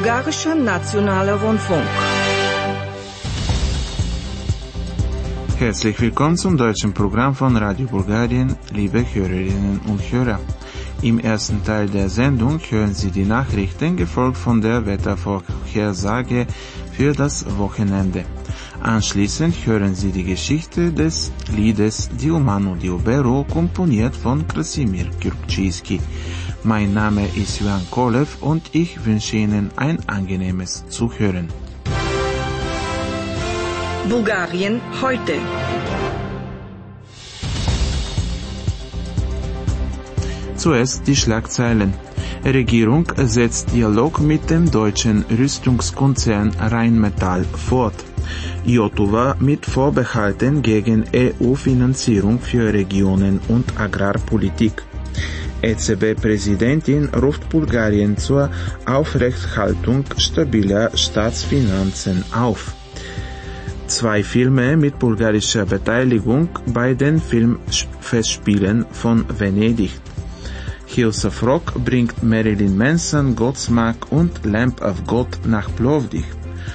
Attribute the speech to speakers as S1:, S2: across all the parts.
S1: Bulgarischer Nationaler Rundfunk.
S2: Herzlich willkommen zum deutschen Programm von Radio Bulgarien, liebe Hörerinnen und Hörer. Im ersten Teil der Sendung hören Sie die Nachrichten, gefolgt von der Wettervorhersage für das Wochenende. Anschließend hören Sie die Geschichte des Liedes Diomanu Diobero, komponiert von Krasimir Kyrkczijski. Mein Name ist Johan Kolev und ich wünsche Ihnen ein angenehmes Zuhören.
S1: Bulgarien heute.
S2: Zuerst die Schlagzeilen. Regierung setzt Dialog mit dem deutschen Rüstungskonzern Rheinmetall fort. Jotova mit Vorbehalten gegen EU-Finanzierung für Regionen- und Agrarpolitik. EZB-Präsidentin ruft Bulgarien zur Aufrechthaltung stabiler Staatsfinanzen auf. 2 Filme mit bulgarischer Beteiligung bei den Filmfestspielen von Venedig. Hillsong Rock bringt Marilyn Manson, Godsmack und Lamb of God nach Plovdiv.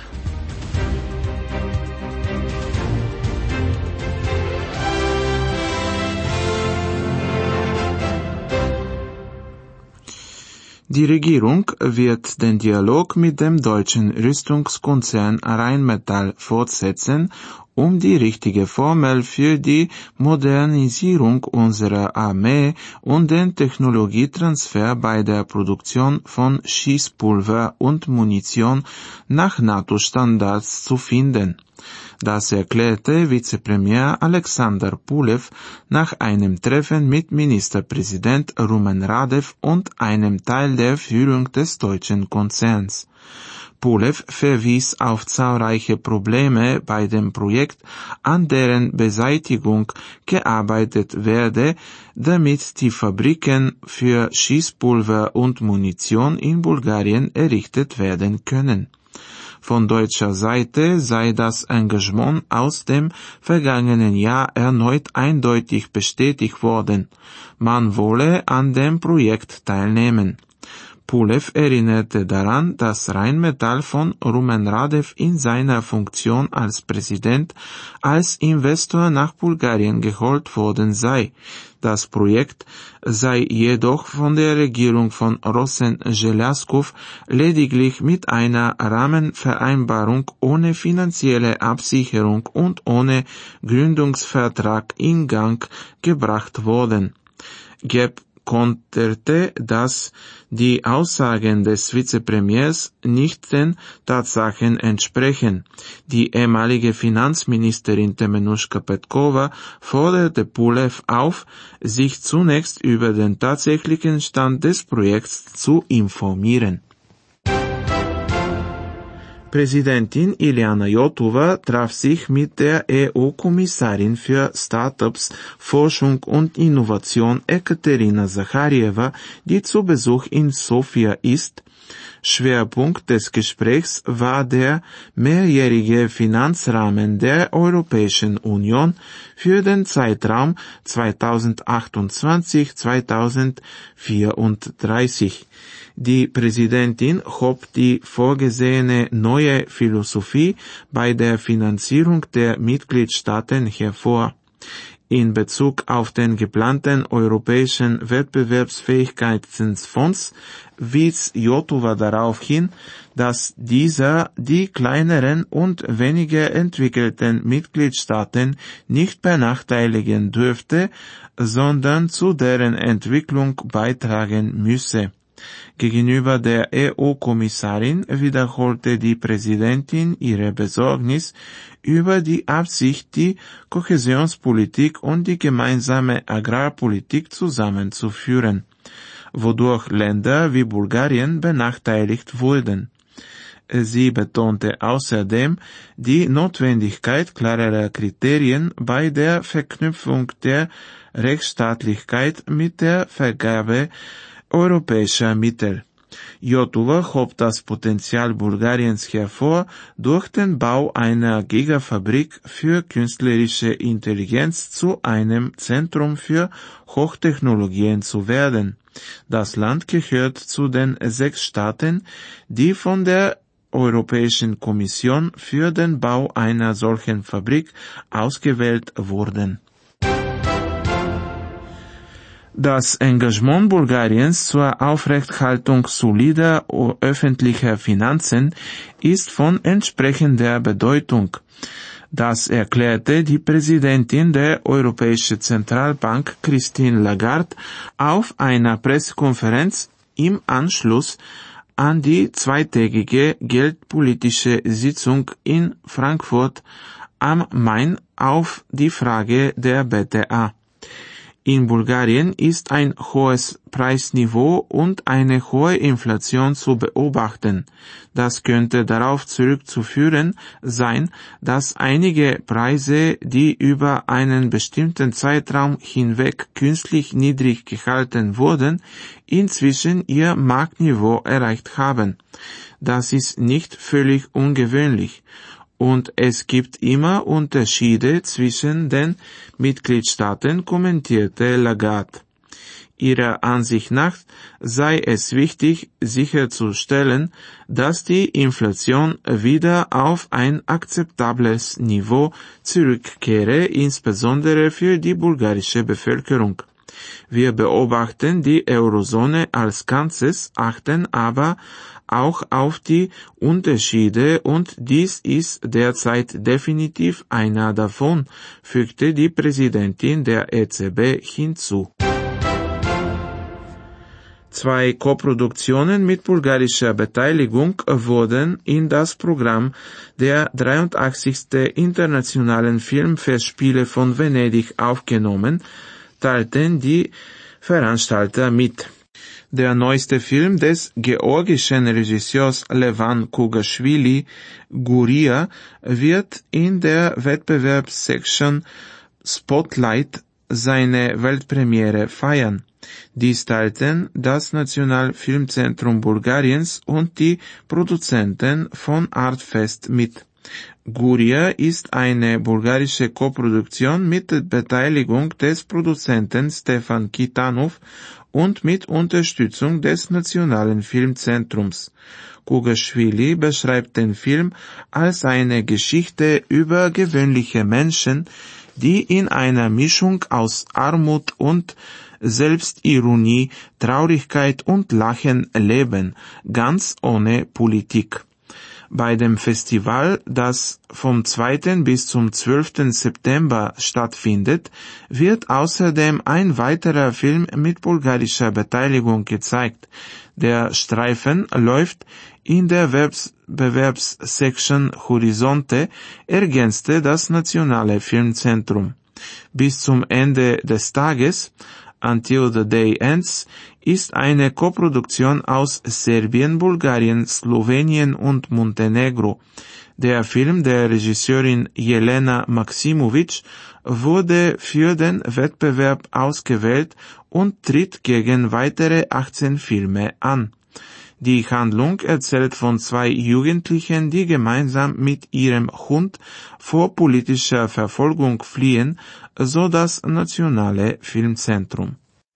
S2: Die Regierung wird den Dialog mit dem deutschen Rüstungskonzern Rheinmetall fortsetzen, um die richtige Formel für die Modernisierung unserer Armee und den Technologietransfer bei der Produktion von Schießpulver und Munition nach NATO-Standards zu finden. Das erklärte Vizepremier Alexander Pulev nach einem Treffen mit Ministerpräsident Rumen Radev und einem Teil der Führung des deutschen Konzerns. Pulev verwies auf zahlreiche Probleme bei dem Projekt, an deren Beseitigung gearbeitet werde, damit die Fabriken für Schießpulver und Munition in Bulgarien errichtet werden können. Von deutscher Seite sei das Engagement aus dem vergangenen Jahr erneut eindeutig bestätigt worden. Man wolle an dem Projekt teilnehmen. Pulev erinnerte daran, dass Rheinmetall von Rumen Radev in seiner Funktion als Präsident als Investor nach Bulgarien geholt worden sei. Das Projekt sei jedoch von der Regierung von Rosen Željaskov lediglich mit einer Rahmenvereinbarung ohne finanzielle Absicherung und ohne Gründungsvertrag in Gang gebracht worden. Geb konterte, dass die Aussagen des Vizepremiers nicht den Tatsachen entsprechen. Die ehemalige Finanzministerin Temenushka Petkova forderte Pulev auf, sich zunächst über den tatsächlichen Stand des Projekts zu informieren. Präsidentin Iliana Jotova traf sich mit der EU-Kommissarin für Startups, Forschung und Innovation Ekaterina Zacharieva, die zu Besuch in Sofia ist. Schwerpunkt des Gesprächs war der mehrjährige Finanzrahmen der Europäischen Union für den Zeitraum 2028-2034. Die Präsidentin hob die vorgesehene neue Philosophie bei der Finanzierung der Mitgliedstaaten hervor. In Bezug auf den geplanten Europäischen Wettbewerbsfähigkeitsfonds wies Jotova darauf hin, dass dieser die kleineren und weniger entwickelten Mitgliedstaaten nicht benachteiligen dürfte, sondern zu deren Entwicklung beitragen müsse. Gegenüber der EU-Kommissarin wiederholte die Präsidentin ihre Besorgnis über die Absicht, die Kohäsionspolitik und die gemeinsame Agrarpolitik zusammenzuführen, wodurch Länder wie Bulgarien benachteiligt wurden. Sie betonte außerdem die Notwendigkeit klarerer Kriterien bei der Verknüpfung der Rechtsstaatlichkeit mit der Vergabe europäischer Mittel. Jotova hob das Potenzial Bulgariens hervor, durch den Bau einer Gigafabrik für künstlerische Intelligenz zu einem Zentrum für Hochtechnologien zu werden. Das Land gehört zu den 6 Staaten, die von der Europäischen Kommission für den Bau einer solchen Fabrik ausgewählt wurden. Das Engagement Bulgariens zur Aufrechthaltung solider öffentlicher Finanzen ist von entsprechender Bedeutung. Das erklärte die Präsidentin der Europäischen Zentralbank Christine Lagarde auf einer Pressekonferenz im Anschluss an die zweitägige geldpolitische Sitzung in Frankfurt am Main auf die Frage der BTA. In Bulgarien ist ein hohes Preisniveau und eine hohe Inflation zu beobachten. Das könnte darauf zurückzuführen sein, dass einige Preise, die über einen bestimmten Zeitraum hinweg künstlich niedrig gehalten wurden, inzwischen ihr Marktniveau erreicht haben. Das ist nicht völlig ungewöhnlich. Und es gibt immer Unterschiede zwischen den Mitgliedstaaten, kommentierte Lagarde. Ihrer Ansicht nach sei es wichtig, sicherzustellen, dass die Inflation wieder auf ein akzeptables Niveau zurückkehre, insbesondere für die bulgarische Bevölkerung. Wir beobachten die Eurozone als Ganzes, achten aber auch auf die Unterschiede und dies ist derzeit definitiv einer davon, fügte die Präsidentin der EZB hinzu. 2 Koproduktionen mit bulgarischer Beteiligung wurden in das Programm der 83. Internationalen Filmfestspiele von Venedig aufgenommen, teilten die Veranstalter mit. Der neueste Film des georgischen Regisseurs Levan Kugaschwili, Guria, wird in der Wettbewerbssection Spotlight seine Weltpremiere feiern. Dies teilten das Nationalfilmzentrum Bulgariens und die Produzenten von Artfest mit. Guria ist eine bulgarische Koproduktion mit Beteiligung des Produzenten Stefan Kitanov und mit Unterstützung des Nationalen Filmzentrums. Kugaschwili beschreibt den Film als eine Geschichte über gewöhnliche Menschen, die in einer Mischung aus Armut und Selbstironie, Traurigkeit und Lachen leben, ganz ohne Politik. Bei dem Festival, das vom 2. bis zum 12. September stattfindet, wird außerdem ein weiterer Film mit bulgarischer Beteiligung gezeigt. Der Streifen läuft in der Wettbewerbssection Horizonte, ergänzte das Nationale Filmzentrum. Bis zum Ende des Tages, Until the Day Ends, ist eine Koproduktion aus Serbien, Bulgarien, Slowenien und Montenegro. Der Film der Regisseurin Jelena Maksimovic wurde für den Wettbewerb ausgewählt und tritt gegen weitere 18 Filme an. Die Handlung erzählt von 2 Jugendlichen, die gemeinsam mit ihrem Hund vor politischer Verfolgung fliehen, so das Nationale Filmzentrum.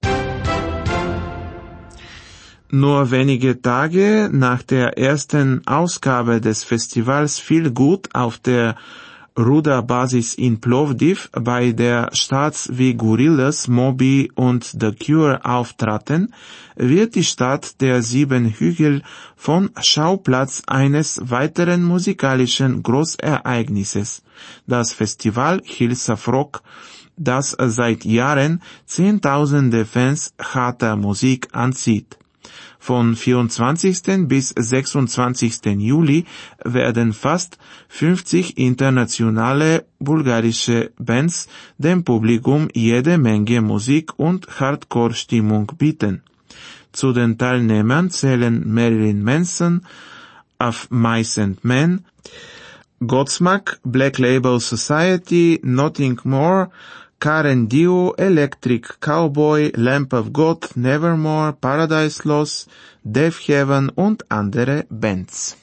S2: Nur wenige Tage nach der ersten Ausgabe des Festivals Feel Good auf der Ruder-Basis in Plovdiv, bei der Starts wie Gorillaz, Moby und The Cure auftraten, wird die Stadt der 7 Hügel von Schauplatz eines weiteren musikalischen Großereignisses. Das Festival Hills of Rock, das seit Jahren Zehntausende Fans harter Musik anzieht. Von 24. bis 26. Juli werden fast 50 internationale bulgarische Bands dem Publikum jede Menge Musik und Hardcore-Stimmung bieten. Zu den Teilnehmern zählen Marilyn Manson, Of Mice and Men, Godsmack, Black Label Society, Nothing More, Karen Dio, Electric Cowboy, Lamp of God, Nevermore, Paradise Lost, Death Heaven und andere Bands.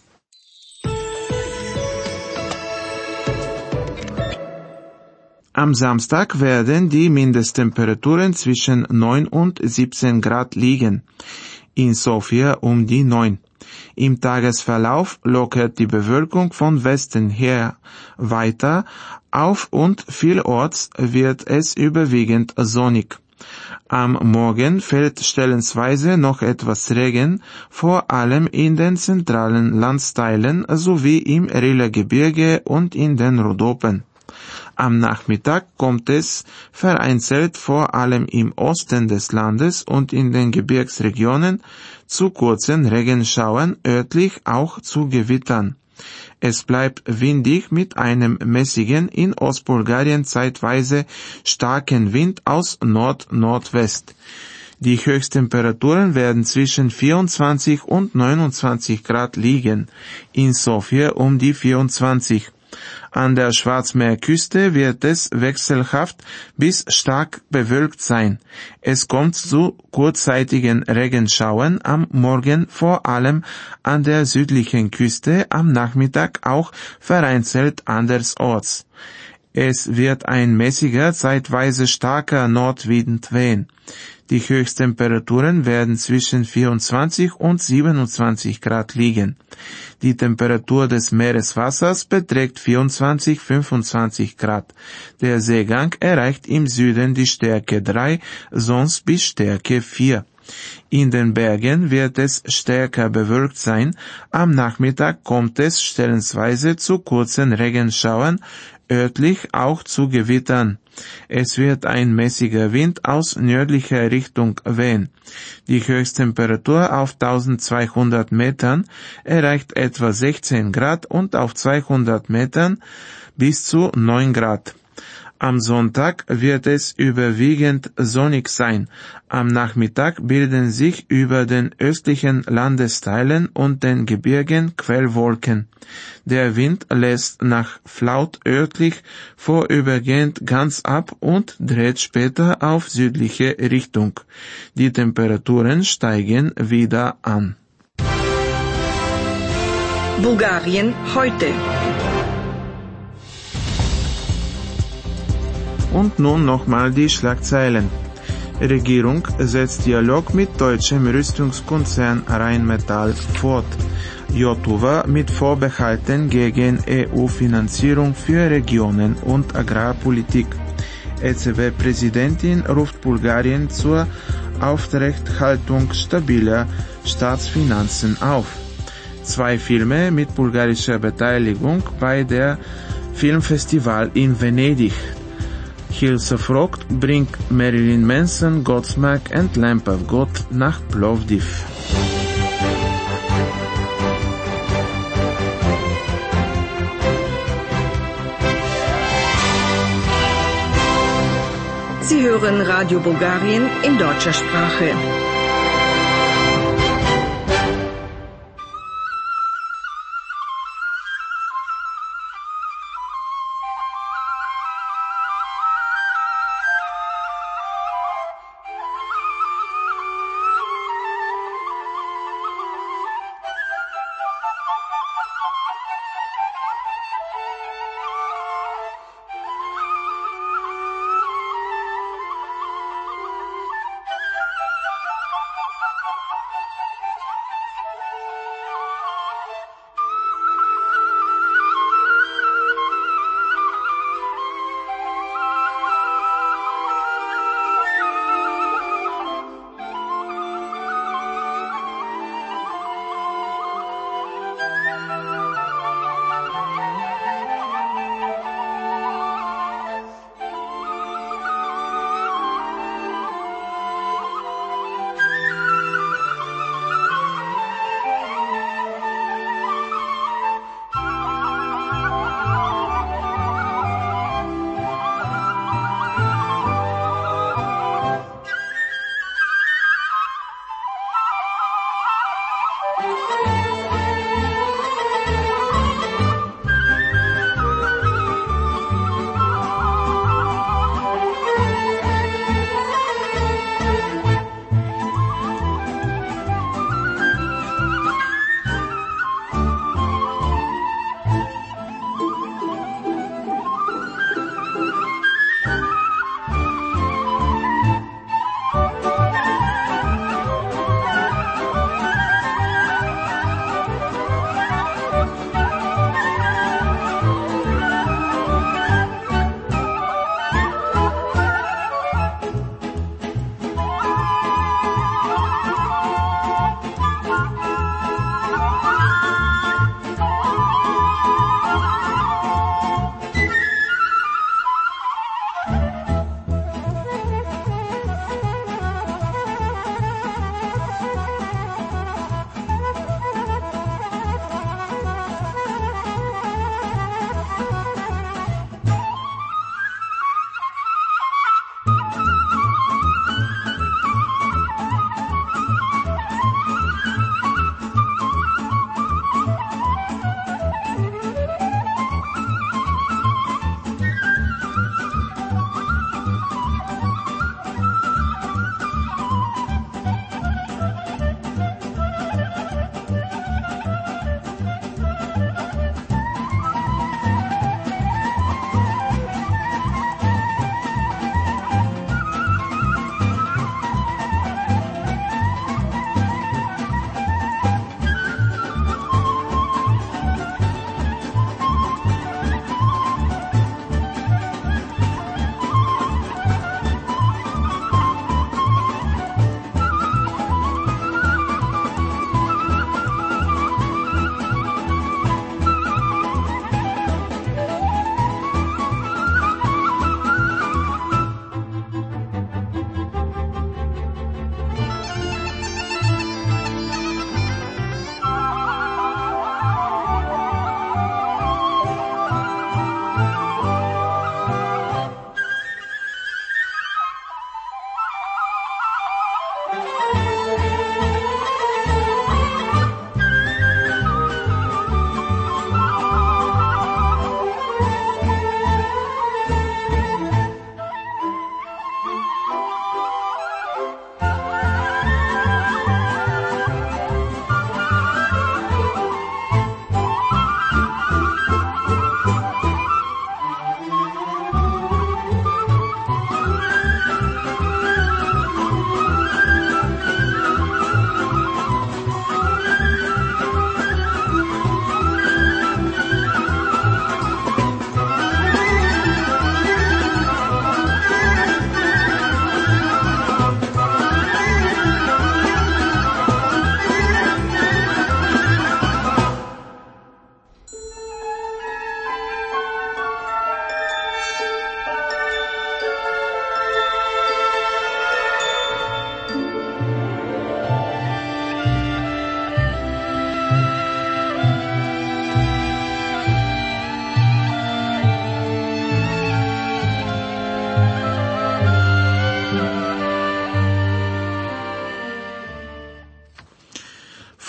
S2: Am Samstag werden die Mindesttemperaturen zwischen 9 und 17 Grad liegen. In Sofia um die 9. Im Tagesverlauf lockert die Bewölkung von Westen her weiter auf und vielorts wird es überwiegend sonnig. Am Morgen fällt stellenweise noch etwas Regen, vor allem in den zentralen Landsteilen sowie im Rila-Gebirge und in den Rhodopen. Am Nachmittag kommt es vereinzelt vor allem im Osten des Landes und in den Gebirgsregionen zu kurzen Regenschauern, örtlich auch zu Gewittern. Es bleibt windig mit einem mäßigen, in Ostbulgarien zeitweise starken Wind aus Nord-Nordwest. Die Höchsttemperaturen werden zwischen 24 und 29 Grad liegen, in Sofia um die 24. An der Schwarzmeerküste wird es wechselhaft bis stark bewölkt sein. Es kommt zu kurzzeitigen Regenschauern am Morgen vor allem an der südlichen Küste, am Nachmittag auch vereinzelt andersorts. Es wird ein mäßiger, zeitweise starker Nordwind wehen. Die Höchsttemperaturen werden zwischen 24 und 27 Grad liegen. Die Temperatur des Meereswassers beträgt 24-25 Grad. Der Seegang erreicht im Süden die Stärke 3, sonst bis Stärke 4. In den Bergen wird es stärker bewölkt sein. Am Nachmittag kommt es stellenweise zu kurzen Regenschauern, örtlich auch zu Gewittern. Es wird ein mäßiger Wind aus nördlicher Richtung wehen. Die Höchsttemperatur auf 1200 Metern erreicht etwa 16 Grad und auf 200 Metern bis zu 9 Grad. Am Sonntag wird es überwiegend sonnig sein. Am Nachmittag bilden sich über den östlichen Landesteilen und den Gebirgen Quellwolken. Der Wind lässt nach Flaut örtlich vorübergehend ganz ab und dreht später auf südliche Richtung. Die Temperaturen steigen wieder an.
S1: Bulgarien heute.
S2: Und nun nochmal die Schlagzeilen. Regierung setzt Dialog mit deutschem Rüstungskonzern Rheinmetall fort. Jotova mit Vorbehalten gegen EU-Finanzierung für Regionen und Agrarpolitik. EZB-Präsidentin ruft Bulgarien zur Aufrechthaltung stabiler Staatsfinanzen auf. 2 Filme mit bulgarischer Beteiligung bei der Filmfestival in Venedig. Hillsov Rock bringt Marilyn Manson, Godsmack and Lamp of God nach Plovdiv.
S1: Sie hören Radio Bulgarien in deutscher Sprache.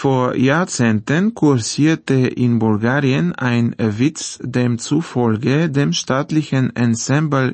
S2: Vor Jahrzehnten kursierte in Bulgarien ein Witz, dem zufolge dem staatlichen Ensemble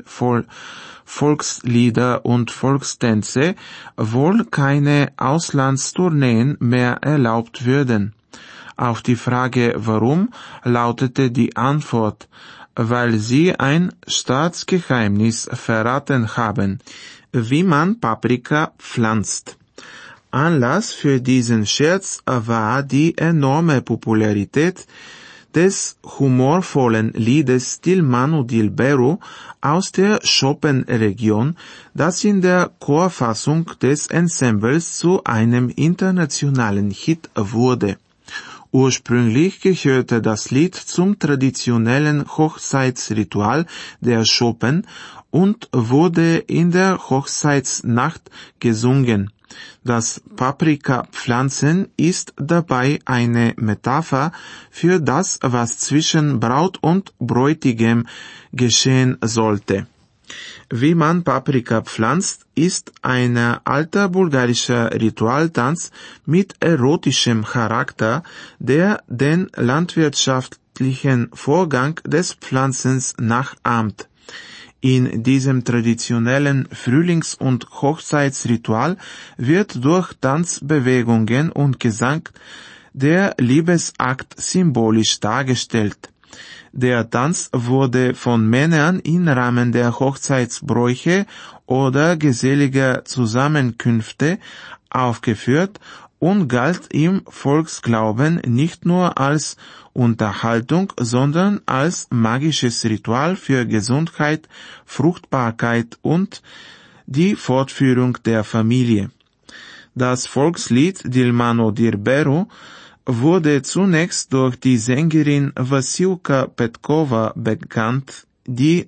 S2: Volkslieder und Volkstänze wohl keine Auslandstourneen mehr erlaubt würden. Auf die Frage warum lautete die Antwort, weil sie ein Staatsgeheimnis verraten haben, wie man Paprika pflanzt. Anlass für diesen Scherz war die enorme Popularität des humorvollen Liedes Dil Manu Dil Beru aus der Chopin-Region, das in der Chorfassung des Ensembles zu einem internationalen Hit wurde. Ursprünglich gehörte das Lied zum traditionellen Hochzeitsritual der Chopin und wurde in der Hochzeitsnacht gesungen. Das Paprikapflanzen ist dabei eine Metapher für das, was zwischen Braut und Bräutigam geschehen sollte. Wie man Paprika pflanzt, ist ein alter bulgarischer Ritualtanz mit erotischem Charakter, der den landwirtschaftlichen Vorgang des Pflanzens nachahmt. In diesem traditionellen Frühlings- und Hochzeitsritual wird durch Tanzbewegungen und Gesang der Liebesakt symbolisch dargestellt. Der Tanz wurde von Männern im Rahmen der Hochzeitsbräuche oder geselliger Zusammenkünfte aufgeführt und galt im Volksglauben nicht nur als Unterhaltung, sondern als magisches Ritual für Gesundheit, Fruchtbarkeit und die Fortführung der Familie. Das Volkslied Dil Manu Dil Beru wurde zunächst durch die Sängerin Vassilka Petkova bekannt, die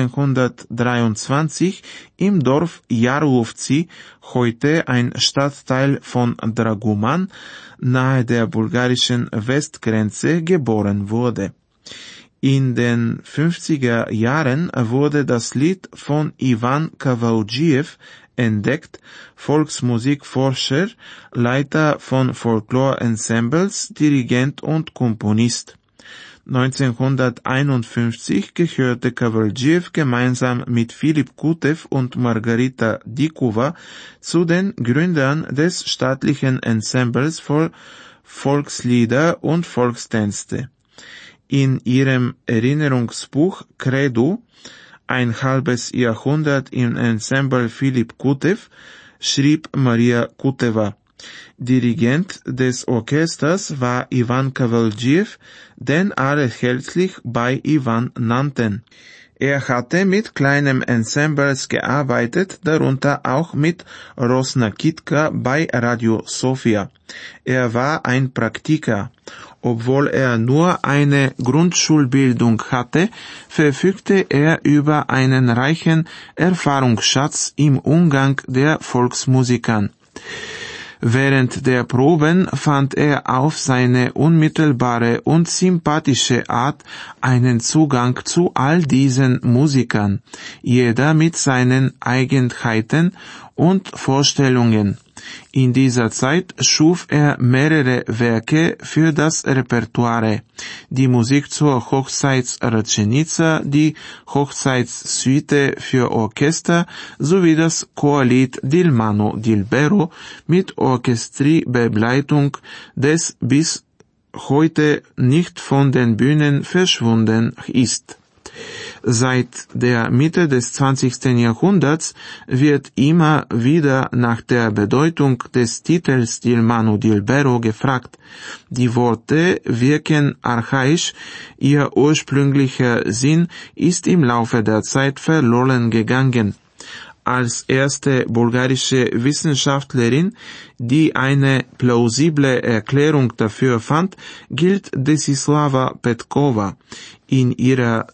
S2: 1923 im Dorf Jarlovci, heute ein Stadtteil von Draguman, nahe der bulgarischen Westgrenze, geboren wurde. In den 50er Jahren wurde das Lied von Ivan Kavaldziev entdeckt, Volksmusikforscher, Leiter von Folklore-Ensembles, Dirigent und Komponist. 1951 gehörte Kavaldziev gemeinsam mit Filip Kutev und Margarita Dikova zu den Gründern des staatlichen Ensembles für Volkslieder und Volkstänze. In ihrem Erinnerungsbuch Credo, ein halbes Jahrhundert im Ensemble Filip Kutev, schrieb Maria Kuteva. Dirigent des Orchesters war Ivan Kavaldziev, den alle herzlich bei Ivan nannten. Er hatte mit kleinen Ensembles gearbeitet, darunter auch mit Rosna Kitka bei Radio Sofia. Er war ein Praktiker. Obwohl er nur eine Grundschulbildung hatte, verfügte er über einen reichen Erfahrungsschatz im Umgang der Volksmusikern. Während der Proben fand er auf seine unmittelbare und sympathische Art einen Zugang zu all diesen Musikern, jeder mit seinen Eigenheiten und Vorstellungen. In dieser Zeit schuf er mehrere Werke für das Repertoire, die Musik zur Hochzeitsratschenica, die Hochzeitssuite für Orchester sowie das Chorlied Dil Manu Dil Beru mit Orchestriebegleitung, des bis heute nicht von den Bühnen verschwunden ist. Seit der Mitte des 20. Jahrhunderts wird immer wieder nach der Bedeutung des Titels Dil Manu Dil Beru gefragt. Die Worte wirken archaisch, ihr ursprünglicher Sinn ist im Laufe der Zeit verloren gegangen. Als erste bulgarische Wissenschaftlerin, die eine plausible Erklärung dafür fand, gilt Desislava Petkova. In ihrer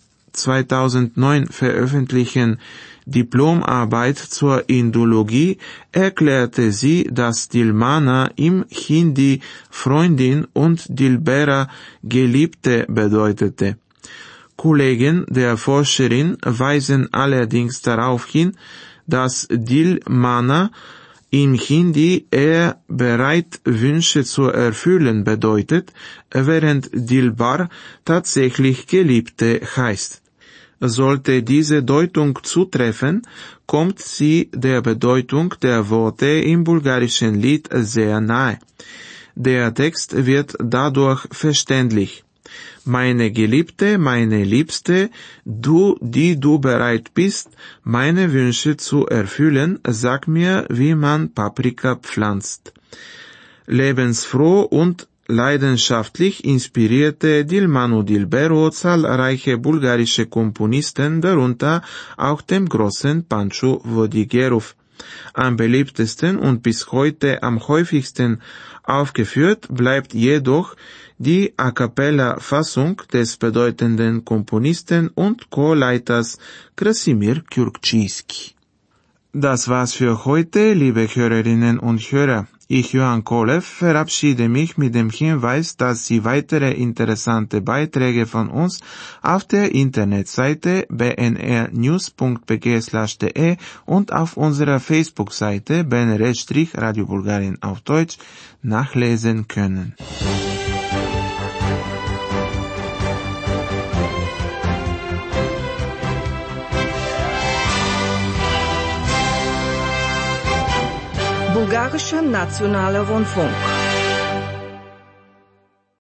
S2: 2009 veröffentlichten Diplomarbeit zur Indologie erklärte sie, dass Dilmana im Hindi Freundin und Dilbera Geliebte bedeutete. Kollegen der Forscherin weisen allerdings darauf hin, dass Dilmana Im Hindi bereit Wünsche zu erfüllen bedeutet, während Dilbar tatsächlich Geliebte heißt. Sollte diese Deutung zutreffen, kommt sie der Bedeutung der Worte im bulgarischen Lied sehr nahe. Der Text wird dadurch verständlich. Meine Geliebte, meine Liebste, du, die du bereit bist, meine Wünsche zu erfüllen, sag mir, wie man Paprika pflanzt. Lebensfroh und leidenschaftlich inspirierte Dilmanu Dilberu zahlreiche bulgarische Komponisten, darunter auch dem großen Pancho Vodigerov. Am beliebtesten und bis heute am häufigsten aufgeführt bleibt jedoch die A-cappella-Fassung des bedeutenden Komponisten und Chorleiters Krasimir Kürkczyjski. Das war's für heute, liebe Hörerinnen und Hörer. Ich, Johann Kolev, verabschiede mich mit dem Hinweis, dass Sie weitere interessante Beiträge von uns auf der Internetseite bnrnews.bg/de und auf unserer Facebook-Seite BNR-Radio Bulgarien auf Deutsch nachlesen können.
S1: Bulgarischer Nationaler Rundfunk.